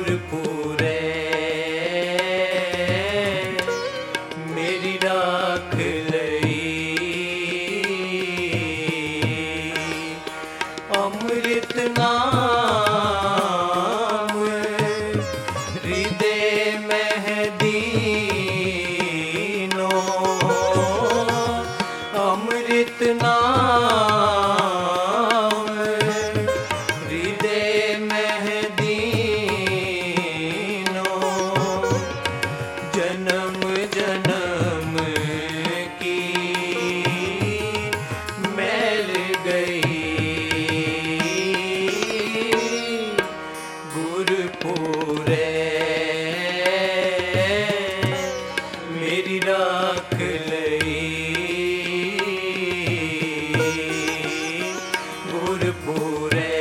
गुरपुरे मेरी राख लई अमृत नाम हृदय महदीनो अमृत नाम हृदय महदीनो जन्म जन्म की मैल गई गुरपुरे मेरी राख लई गुरपुरे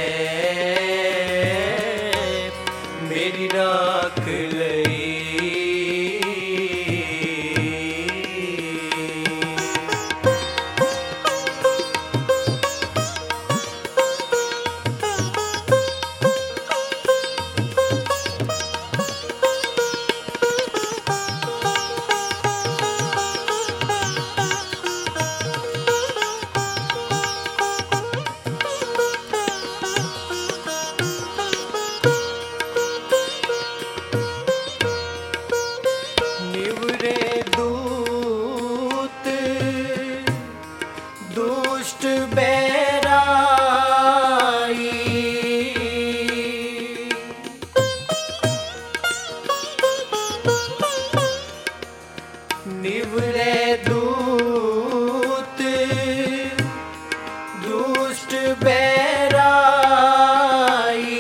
मेरी राख लई निवरे दूत दुष्ट बैराई निवरे दूत दुष्ट बैराई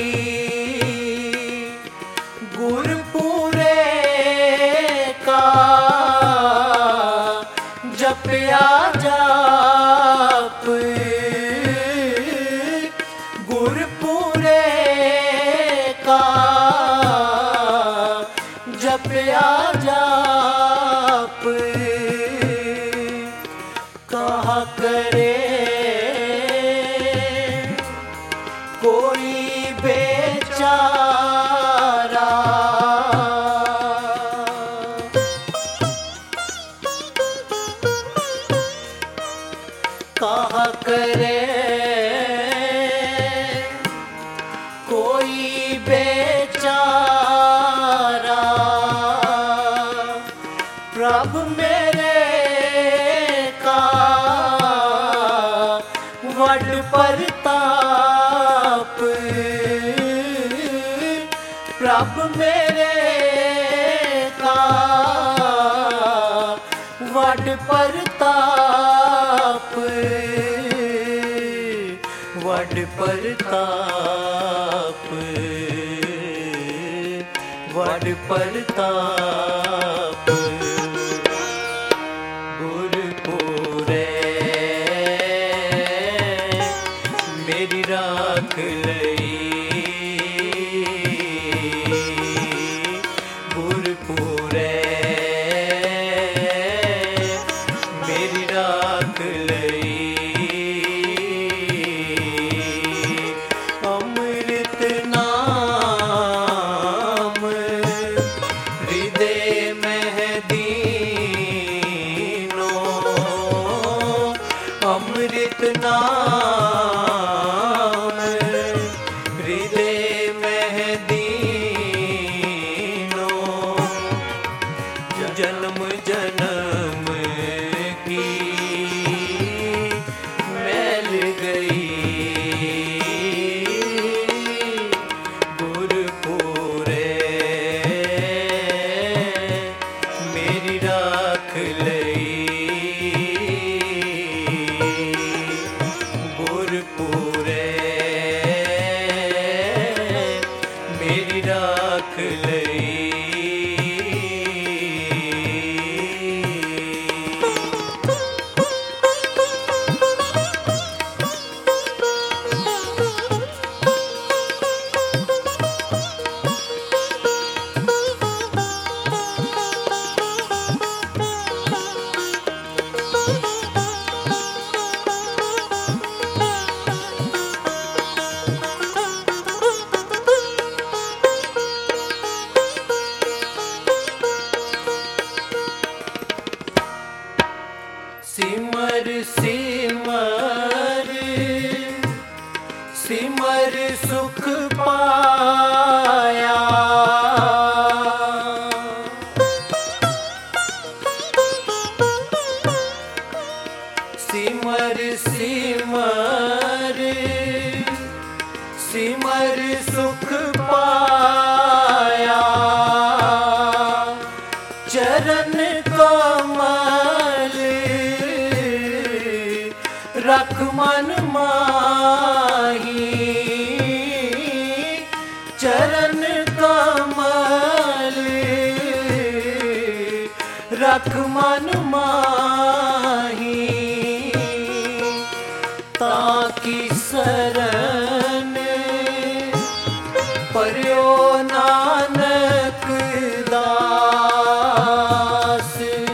गुरपुरे का जपया जाप गुरपुरे का जपया जाप कहा करे कोई बेचारा कहा करे कोई बेचारा प्रभु मेरे का वड परताप प्रभु मेरे का वड परताप वड परताप वड परताप गुरपुरे मेरी राख लई गुरपुरे मेरी राख लई अमृत नाम हृदय महदीनो अमृत नाम हृदय महदीनो जन्म जन्म की मैल गई गुरपुरे मेरी राख लई गुरपुरे मेरी राख लई चरण कमल रख मन माही, ताकि शरण पर्यो नानक दास।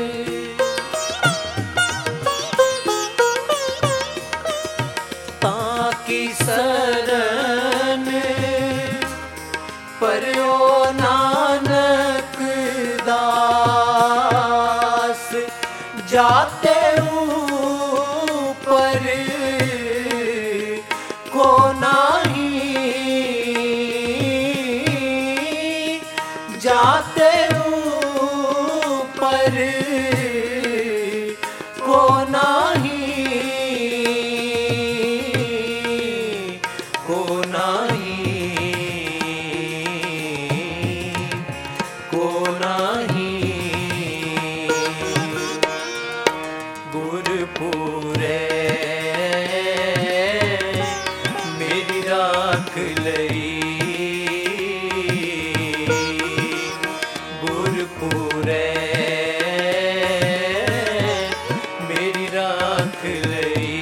ताकि शरण पर्यो नानक दास। जाते ऊपर को नाही, जाते ऊपर को नाही, को नाही, को नाही। गुरपुरे मेरी राख लई, गुरपुरे मेरी राख लई।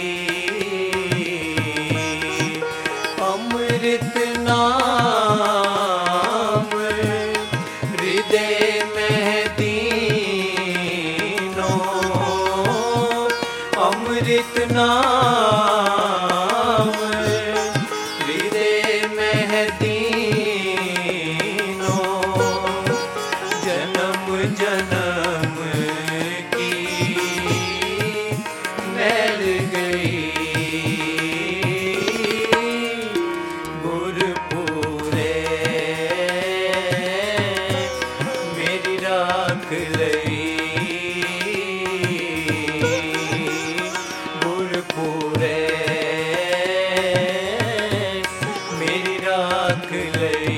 अमृत नाम हृदय में दीनो, अमृत नाम हृदय में दीनो। जन्म जन्म की मैल गई, गुरपुरे मेरी राख लई, गुरपुरे मेरी राख लई।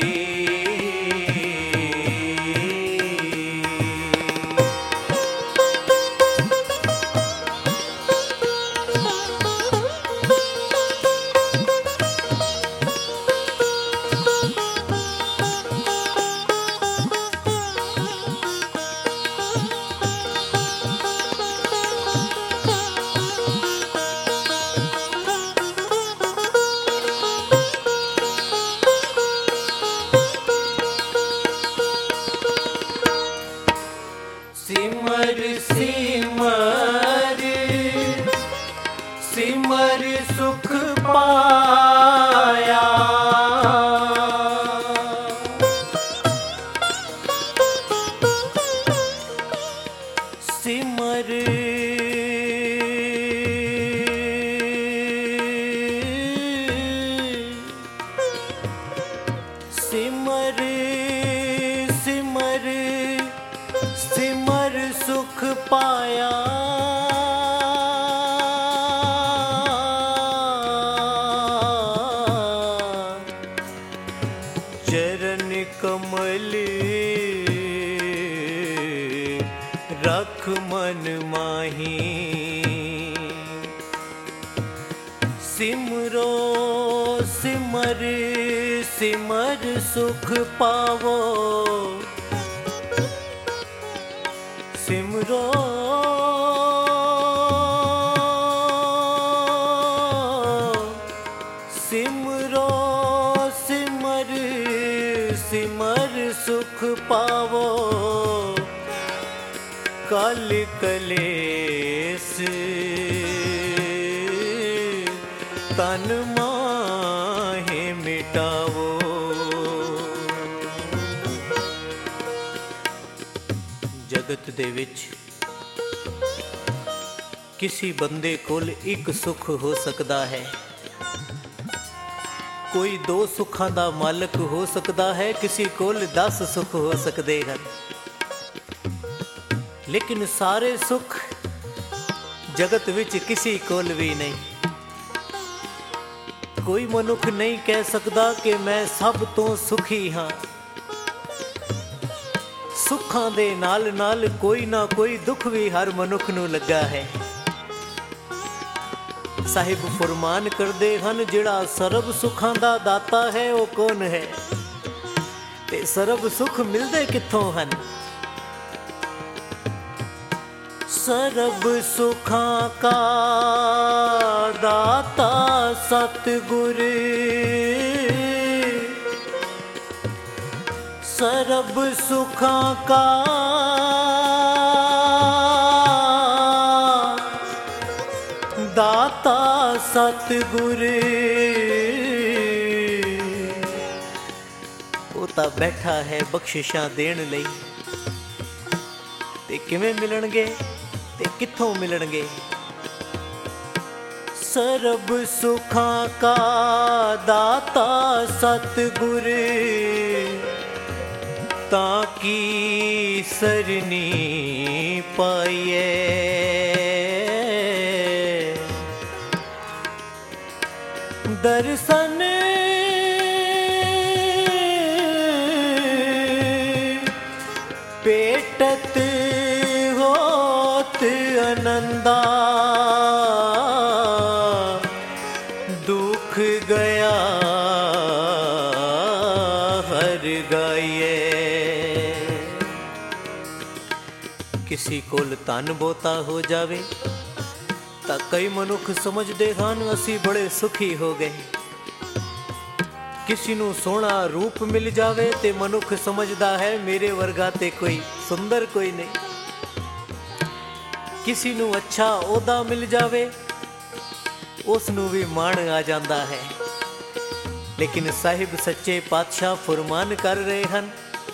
सिमर सिमर सिमर सुख पाया, सिमर सिमर सिमर सिमर सुख पाया। चरण कमल रख मन माही, सिमरो सिमर सिमर सुख पावो, सिमरो सिमरो सिमर सिमर सुख पावो। काल कलेस तन माहे मिटावो। जगत दे विच किसी बंदे कोल एक सुख हो सकता है, कोई दो सुखां दा मालक हो सकता है, किसी कोल 10 सुख हो सकते हैं, लेकिन सारे सुख जगत विच किसी कोल भी नहीं। कोई मनुख नहीं कह सकता कि मैं सब तो सुखी हाँ। सुखां दे नाल नाल कोई ना कोई दुख भी हर मनुख नूं लगा है। ਸਾਹਿਬ ਫਰਮਾਨ ਕਰਦੇ ਹਨ, ਜਿਹੜਾ ਸਰਬ ਸੁੱਖਾਂ ਦਾ ਦਾਤਾ ਹੈ ਉਹ ਕੌਣ ਹੈ ਤੇ ਸਰਬ ਸੁੱਖ ਮਿਲਦੇ ਕਿੱਥੋਂ ਹਨ। ਸਰਬ ਸੁੱਖਾਂ ਕਾ ਦਾਤਾ ਸਤਿਗੁਰ, ਸਰਬ ਸੁੱਖਾਂ ਕਾ ਦਾਤਾ ਸਤਿਗੁਰ। ਉਹ ਤਾਂ ਬੈਠਾ ਹੈ ਬਖਸ਼ਿਸ਼ਾਂ ਦੇਣ ਲਈ, ਤੇ ਕਿਵੇਂ ਮਿਲਣਗੇ ਤੇ ਕਿੱਥੋਂ ਮਿਲਣਗੇ। ਸਰਬ ਸੁੱਖਾਂ ਕਾ ਦਾਤਾ ਸਤਿਗੁਰ, ਤਾਂ ਕੀ ਸਰਨੀ ਪਾਈਏ। ਦਰਸ਼ਨ पेटत होत आनंदा, दुख गया हर गाइए। किसी कोल धन बहुता हो जावे ਤਾਂ ਕਈ ਮਨੁੱਖ ਸਮਝਦੇ ਹਨ ਅਸੀਂ ਬੜੇ ਸੁਖੀ ਹੋ ਗਏ। किसी ਨੂੰ ਸੋਹਣਾ ਰੂਪ ਮਿਲ ਜਾਵੇ ਤੇ ਮਨੁੱਖ ਸਮਝਦਾ ਹੈ ਮੇਰੇ ਵਰਗਾ ਤੇ ਕੋਈ ਸੁੰਦਰ ਕੋਈ ਨਹੀਂ। किसी ਨੂੰ ਅੱਛਾ ਅਹੁਦਾ ਮਿਲ ਜਾਵੇ ਉਸ ਨੂੰ ਵੀ ਮਾਣ ਆ ਜਾਂਦਾ ਹੈ। ਲੇਕਿਨ ਸਾਹਿਬ ਸੱਚੇ ਪਾਤਸ਼ਾਹ ਫਰਮਾਨ ਕਰ ਰਹੇ ਹਨ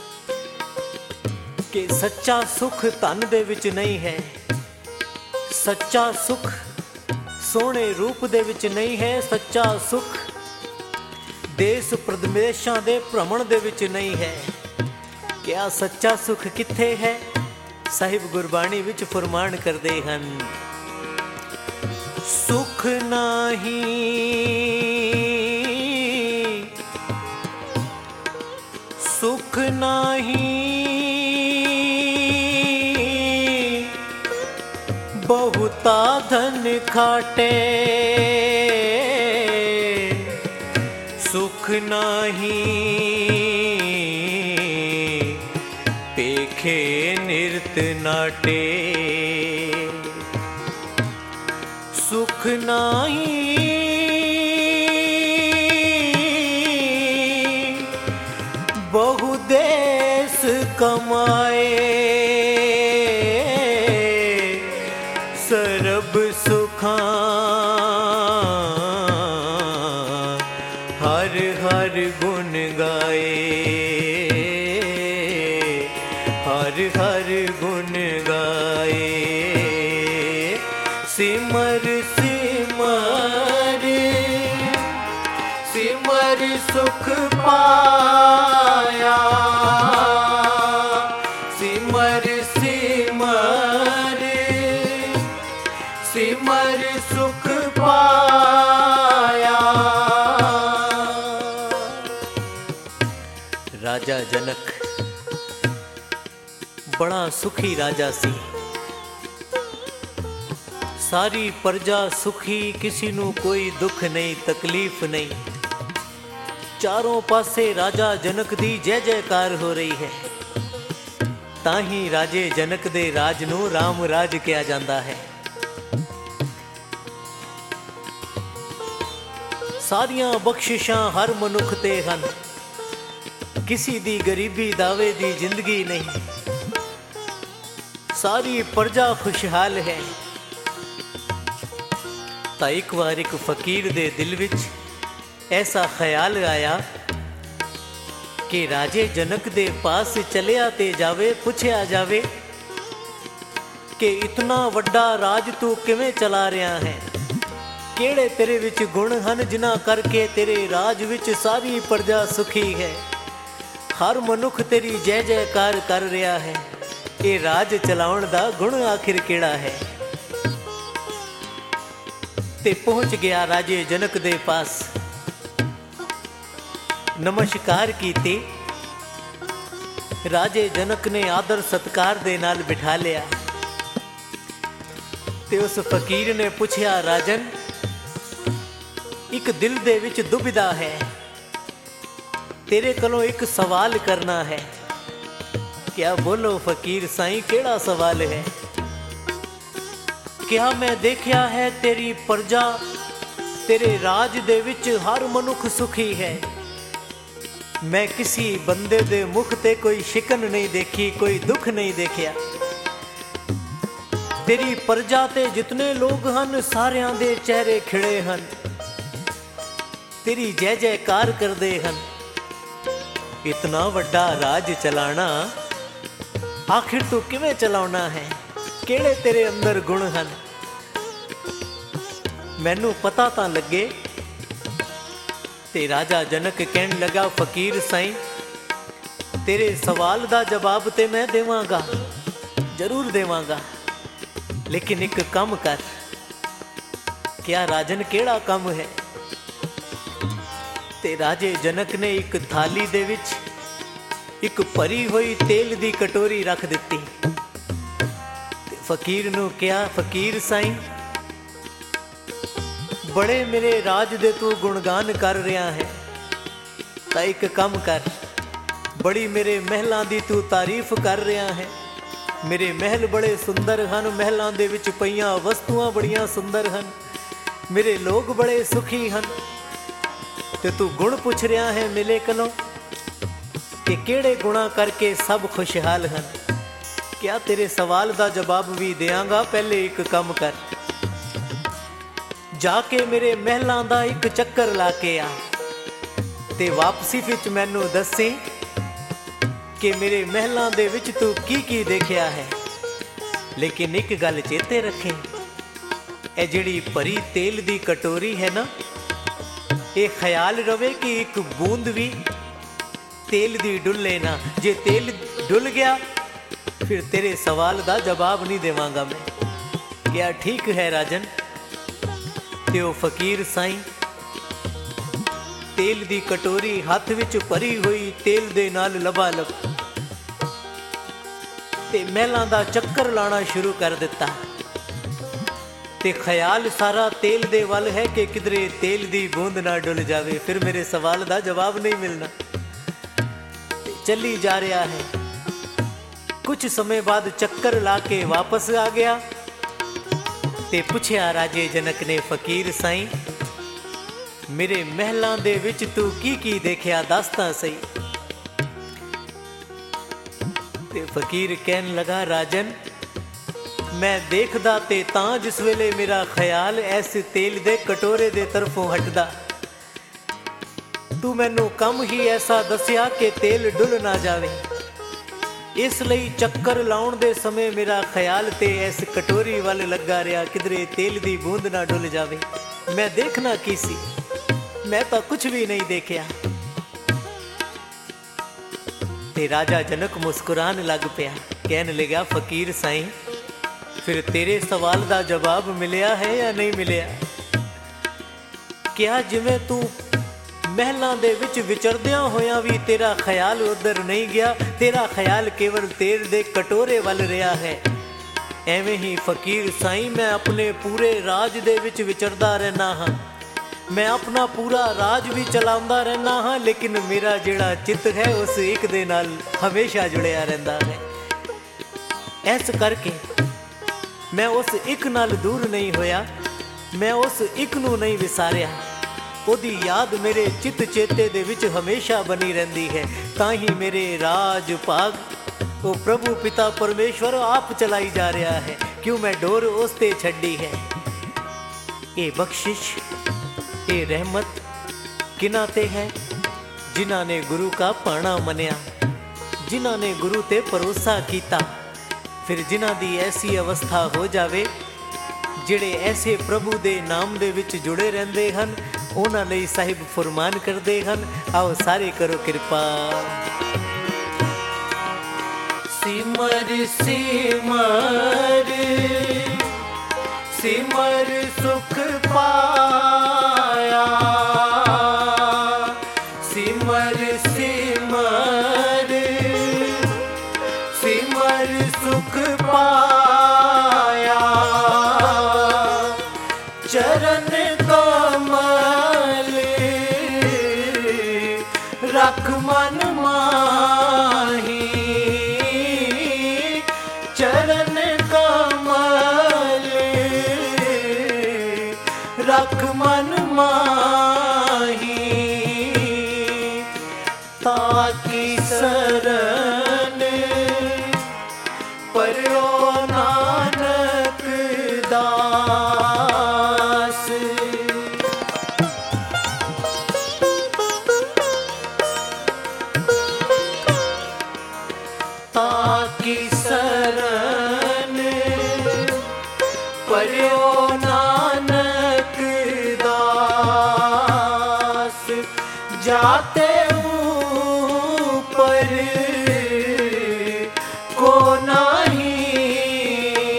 ਕਿ ਸੱਚਾ ਸੁਖ ਧਨ ਦੇ ਵਿੱਚ ਨਹੀਂ ਹੈ, ਸੱਚਾ ਸੁਖ ਸੋਹਣੇ ਰੂਪ ਦੇ ਵਿੱਚ ਨਹੀਂ ਹੈ, ਸੱਚਾ ਸੁਖ ਦੇਸ਼ ਪ੍ਰਦੇਸ਼ਾਂ ਦੇ ਭ੍ਰਮਣ ਦੇ ਵਿੱਚ ਨਹੀਂ ਹੈ। ਕਿਆ ਸੱਚਾ ਸੁਖ ਕਿੱਥੇ ਹੈ? ਸਾਹਿਬ ਗੁਰਬਾਣੀ ਵਿੱਚ ਫਰਮਾਨ ਕਰਦੇ ਹਨ, ਸੁਖ ਨਹੀਂ ਸੁਖ ਨਹੀਂ बहुता धन खाटे, सुख नाही पेखे निरत नाटे। सुख नाही बहु देश कमाए, सरब सुखां हर हर गुण गाए, हर हर गुण गाए। सिमर सिमर सिमर सुख पाया, सिमर सिमर सिमर सुख पाया। राजा जनक बड़ा सुखी राजा सी, सारी प्रजा सुखी, किसी नू कोई दुख नहीं तकलीफ नहीं। चारों पासे राजा जनक दी जय जयकार हो रही है। ताही राजे जनक दे राज नू राम राज किया जाता है। सारियां बख्शिशां हर मनुख ते हन, किसी दी गरीबी दावे दी जिंदगी नहीं। सारी प्रजा खुशहाल है। तां एक बार एक फकीर दे दिल विच ऐसा ख्याल आया कि राजे जनक दे पास चलिया ते जावे, पुछया जावे कि इतना वड्डा राज तू किवें चला रहा है, केड़े तेरे विच गुण हन जिन्हां करके तेरे राज विच सारी प्रजा सुखी है, हर मनुख तेरी जय जयकार कर रहा है। ये राज चलाउण दा गुण आखिर केड़ा है? ते पहुंच गया राजे जनक दे पास, नमस्कार कीती। राजे जनक ने आदर सत्कार दे नाल बिठा लिया ते उस फकीर ने पूछया, राजन ਇੱਕ ਦਿਲ ਦੇ ਵਿੱਚ ਦੁਬਿਧਾ ਹੈ, ਤੇਰੇ ਕੋਲੋਂ ਇੱਕ ਸਵਾਲ ਕਰਨਾ ਹੈ। ਕਿਆ ਬੋਲੋ ਫਕੀਰ ਸਾਈਂ, ਕਿਹੜਾ ਸਵਾਲ ਹੈ? ਕਿਆ ਮੈਂ ਦੇਖਿਆ ਹੈ ਤੇਰੀ ਪ੍ਰਜਾ, ਤੇਰੇ ਰਾਜ ਦੇ ਵਿੱਚ ਹਰ ਮਨੁੱਖ ਸੁਖੀ ਹੈ। ਮੈਂ ਕਿਸੇ ਬੰਦੇ ਦੇ ਮੁਖ ਤੇ ਕੋਈ ਸ਼ਿਕਨ ਨਹੀਂ ਦੇਖੀ, ਕੋਈ ਦੁੱਖ ਨਹੀਂ ਦੇਖਿਆ। ਤੇਰੀ ਪ੍ਰਜਾ ਤੇ ਜਿਤਨੇ ਲੋਕ ਹਨ ਸਾਰਿਆਂ ਦੇ ਚਿਹਰੇ ਖਿੜੇ ਹਨ, ਤੇਰੀ ਜੈ ਜੈਕਾਰ ਕਰਦੇ ਹਨ। ਇਤਨਾ ਵੱਡਾ ਰਾਜ ਚਲਾਣਾ ਆਖਿਰ ਤੂੰ ਕਿਵੇਂ ਚਲਾਉਣਾ ਹੈ? ਕਿਹੜੇ ਤੇਰੇ ਅੰਦਰ ਗੁਣ ਹਨ? ਮੈਨੂੰ ਪਤਾ ਤਾਂ ਲੱਗੇ। ਤੇ ਰਾਜਾ ਜਨਕ ਕਹਿਣ ਲੱਗਾ, ਫਕੀਰ ਸਾਈਂ ਤੇਰੇ ਸਵਾਲ ਦਾ ਜਵਾਬ ਤੇ ਮੈਂ ਦੇਵਾਂਗਾ, ਜ਼ਰੂਰ ਦੇਵਾਂਗਾ, ਲੇਕਿਨ ਇੱਕ ਕੰਮ ਕਰ। ਕਿਆ ਰਾਜਨ, ਕਿਹੜਾ ਕੰਮ ਹੈ? ਤੇ ਰਾਜੇ ਜਨਕ ਨੇ ਇੱਕ ਥਾਲੀ ਦੇ ਵਿੱਚ ਇੱਕ ਭਰੀ ਹੋਈ ਤੇਲ ਦੀ ਕਟੋਰੀ ਰੱਖ ਦਿੱਤੀ ਤੇ ਫਕੀਰ ਨੂੰ ਕਿਹਾ, ਫਕੀਰ ਸਾਈਂ ਬੜੇ ਮੇਰੇ ਰਾਜ ਦੇ ਤੂੰ ਗੁਣਗਾਨ ਕਰ ਰਿਹਾ ਹੈ, ਤਾਂ ਇੱਕ ਕੰਮ ਕਰ। ਬੜੀ ਮੇਰੇ ਮਹਿਲਾਂ ਦੀ ਤੂੰ ਤਾਰੀਫ ਕਰ ਰਿਹਾ ਹੈ, ਮੇਰੇ ਮਹਿਲ ਬੜੇ ਸੁੰਦਰ ਹਨ, ਮਹਿਲਾਂ ਦੇ ਵਿੱਚ ਪਈਆਂ ਵਸਤੂਆਂ ਬੜੀਆਂ ਸੁੰਦਰ ਹਨ, ਮੇਰੇ ਲੋਕ ਬੜੇ ਸੁਖੀ ਹਨ, ਤੇ ਤੂੰ ਗੁਣ ਪੁੱਛ ਰਿਹਾ ਹੈ ਮੇਰੇ ਕੋਲੋਂ ਕਿ ਕਿਹੜੇ ਗੁਣਾ ਕਰਕੇ ਸਭ ਖੁਸ਼ਹਾਲ ਹਨ। ਕਿਆ ਤੇਰੇ ਸਵਾਲ ਦਾ ਜਵਾਬ ਵੀ ਦਿਆਂਗਾ, ਪਹਿਲੇ ਇੱਕ ਕੰਮ ਕਰ। ਜਾ ਕੇ ਮੇਰੇ ਮਹਿਲਾਂ ਦਾ ਇੱਕ ਚੱਕਰ ਲਾ ਕੇ ਆ ਤੇ ਵਾਪਸੀ ਵਿੱਚ ਮੈਨੂੰ ਦੱਸੀ ਕਿ ਮੇਰੇ ਮਹਿਲਾਂ ਦੇ ਵਿੱਚ ਤੂੰ ਕੀ ਕੀ ਦੇਖਿਆ ਹੈ। ਲੇਕਿਨ ਇੱਕ ਗੱਲ ਚੇਤੇ ਰੱਖੇ, ਇਹ ਜਿਹੜੀ ਭਰੀ ਤੇਲ ਦੀ ਕਟੋਰੀ ਹੈ ਨਾ, ਇਹ ਖਿਆਲ ਰਵੇ ਕਿ ਇੱਕ ਬੂੰਦ ਵੀ ਤੇਲ ਦੀ ਡੁੱਲੇ ਨਾ। ਜੇ ਤੇਲ ਡੁੱਲ ਗਿਆ ਫਿਰ ਤੇਰੇ ਸਵਾਲ ਦਾ ਜਵਾਬ ਨਹੀਂ ਦੇਵਾਂਗਾ ਮੈਂ। ਕਿਆ ਠੀਕ ਹੈ ਰਾਜਨ? ਤੇ ਉਹ ਫਕੀਰ ਸਾਈਂ ਤੇਲ ਦੀ ਕਟੋਰੀ ਹੱਥ ਵਿੱਚ ਭਰੀ ਹੋਈ ਤੇਲ ਦੇ ਨਾਲ ਲਬਾਲਬ ਤੇ ਮਹਿਲਾਂ ਦਾ ਚੱਕਰ ਲਾਣਾ ਸ਼ੁਰੂ ਕਰ ਦਿੱਤਾ। ਤੇ ਖਿਆਲ ਸਾਰਾ ਤੇਲ ਦੇ ਵੱਲ ਹੈ ਕਿ ਕਿਧਰੇ ਤੇਲ ਦੀ ਬੂੰਦ ਨਾ ਡੁੱਲ ਜਾਵੇ, ਫਿਰ ਮੇਰੇ ਸਵਾਲ ਦਾ ਜਵਾਬ ਨਹੀਂ ਮਿਲਣਾ। ਤੇ ਚੱਲੀ ਜਾ ਰਿਹਾ ਹੈ। ਕੁਝ ਸਮੇਂ ਬਾਅਦ ਚੱਕਰ ਲਾ ਕੇ ਵਾਪਸ ਆ ਗਿਆ ਤੇ ਪੁੱਛਿਆ ਰਾਜੇ ਜਨਕ ਨੇ, ਫਕੀਰ ਸਾਈਂ ਮੇਰੇ ਮਹਿਲਾਂ ਦੇ ਵਿੱਚ ਤੂੰ ਕੀ ਕੀ ਦੇਖਿਆ, ਦੱਸ ਤਾਂ ਸਹੀ। ਤੇ ਫਕੀਰ ਕਹਿਣ ਲੱਗਾ, ਰਾਜਨ ਮੈਂ ਦੇਖਦਾ ਤੇ ਤਾਂ ਜਿਸ ਵੇਲੇ ਮੇਰਾ ਖਿਆਲ ਇਸ ਤੇਲ ਦੇ ਕਟੋਰੇ ਦੇ ਤਰਫੋਂ ਹਟਦਾ, ਤੂੰ ਮੈਨੂੰ ਕੰਮ ਹੀ ਐਸਾ ਦੱਸਿਆ ਕਿ ਤੇਲ ਡੁੱਲ ਨਾ ਜਾਵੇ। ਇਸ ਲਈ ਚੱਕਰ ਲਾਉਣ ਦੇ ਸਮੇਂ ਮੇਰਾ ਖਿਆਲ ਤੇ ਇਸ ਕਟੋਰੀ ਵੱਲ ਲੱਗਾ ਰਿਹਾ, ਕਿਧਰੇ ਤੇਲ ਦੀ ਬੂੰਦ ਨਾ ਡੁੱਲ ਜਾਵੇ। ਮੈਂ ਦੇਖਣਾ ਕੀ ਸੀ? ਮੈਂ ਤਾਂ ਕੁਝ ਵੀ ਨਹੀਂ ਦੇਖਿਆ। ਤੇ ਰਾਜਾ ਜਨਕ ਮੁਸਕਰਾਨ ਲੱਗ ਪਿਆ, ਕਹਿਣ ਲੱਗਾ, ਫਕੀਰ ਸਾਈਂ ਫਿਰ ਤੇਰੇ ਸਵਾਲ ਦਾ ਜਵਾਬ ਮਿਲਿਆ ਹੈ ਜਾਂ ਨਹੀਂ ਮਿਲਿਆ? ਕਿਹਾ ਜਿਵੇਂ ਤੂੰ ਮਹਿਲਾਂ ਦੇ ਵਿੱਚ ਵਿਚਰਦਿਆਂ ਹੋਇਆਂ ਵੀ ਤੇਰਾ ਖਿਆਲ ਉਧਰ ਨਹੀਂ ਗਿਆ, ਤੇਰਾ ਖਿਆਲ ਕੇਵਲ ਤੇਲ ਦੇ ਕਟੋਰੇ ਵੱਲ ਰਿਹਾ ਹੈ, ਐਵੇਂ ਹੀ ਫਕੀਰ ਸਾਈਂ ਮੈਂ ਆਪਣੇ ਪੂਰੇ ਰਾਜ ਦੇ ਵਿੱਚ ਵਿਚਰਦਾ ਰਹਿਣਾ ਹਾਂ, ਮੈਂ ਆਪਣਾ ਪੂਰਾ ਰਾਜ ਵੀ ਚਲਾਉਂਦਾ ਰਹਿਣਾ ਹਾਂ, ਲੇਕਿਨ ਮੇਰਾ ਜਿਹੜਾ ਚਿੱਤ ਹੈ ਉਸ ਇੱਕ ਦੇ ਨਾਲ ਹਮੇਸ਼ਾ ਜੁੜਿਆ ਰਹਿੰਦਾ ਹੈ। ਇਸ ਕਰਕੇ ਮੈਂ ਉਸ ਇੱਕ ਨਾਲ ਦੂਰ ਨਹੀਂ ਹੋਇਆ, ਮੈਂ ਉਸ ਇੱਕ ਨੂੰ ਨਹੀਂ ਵਿਸਾਰਿਆ, ਉਹਦੀ ਯਾਦ ਮੇਰੇ ਚਿੱਤ ਚੇਤੇ ਦੇ ਵਿੱਚ ਹਮੇਸ਼ਾ ਬਣੀ ਰਹਿੰਦੀ ਹੈ। ਤਾਂ ਹੀ ਮੇਰੇ ਰਾਜ ਭਾਗ ਉਹ ਪ੍ਰਭੂ ਪਿਤਾ ਪਰਮੇਸ਼ਵਰ ਆਪ ਚਲਾਈ ਜਾ ਰਿਹਾ ਹੈ, ਕਿਉਂ ਮੈਂ ਡੋਰ ਉਸ ਤੇ ਛੱਡੀ ਹੈ। ਇਹ ਬਖਸ਼ਿਸ਼, ਇਹ ਰਹਿਮਤ ਕਿਨਾਂ ਤੇ ਹੈ? ਜਿਨ੍ਹਾਂ ਨੇ ਗੁਰੂ का ਪਾਣਾ ਮੰਨਿਆ, ਜਿਨ੍ਹਾਂ ਨੇ ਗੁਰੂ ਤੇ ਭਰੋਸਾ ਕੀਤਾ। ਫਿਰ ਜਿਨ੍ਹਾਂ ਦੀ ਐਸੀ ਅਵਸਥਾ ਹੋ ਜਾਵੇ, ਜਿਹੜੇ ਐਸੇ ਪ੍ਰਭੂ ਦੇ ਨਾਮ ਦੇ ਵਿੱਚ ਜੁੜੇ ਰਹਿੰਦੇ ਹਨ, ਉਹਨਾਂ ਲਈ ਸਾਹਿਬ ਫਰਮਾਨ ਕਰਦੇ ਹਨ, ਆਓ ਸਾਰੇ ਕਰੋ ਕਿਰਪਾ। ਸਿਮਰ ਸਿਮਰ ਸਿਮਰ ਸੁਖ ਪਾਇਆ, ਸਿਮਰ ਸਿਮਰ ਸਿਮਰ ਸੁਖ ਪਾਇਆ, ਚਰਨ ਕਮਲ मन माही चरण कमल, रख मन माही ताकी शरण पर्यो नानक दास। ताकी शरण पर्यो नानक दास, जाते ऊपर को नहीं,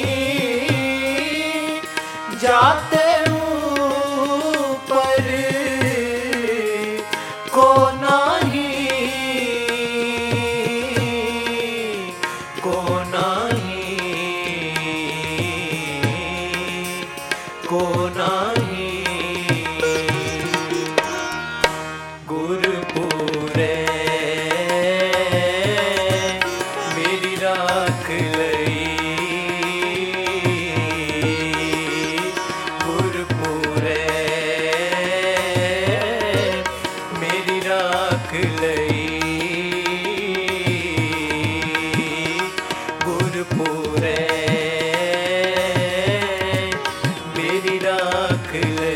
जाते ऊपर को नहीं, को नहीं, को नहीं। गुरपुरे मेरी राख लई, गुरपुरे मेरी राख लई, गुरपुरे मेरी राख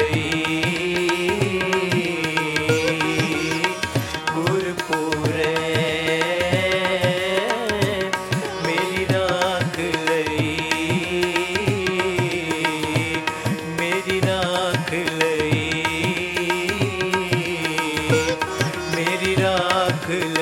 लई, गुरपुरे मेरी राख लई, मेरी राख लई, मेरी राख लई।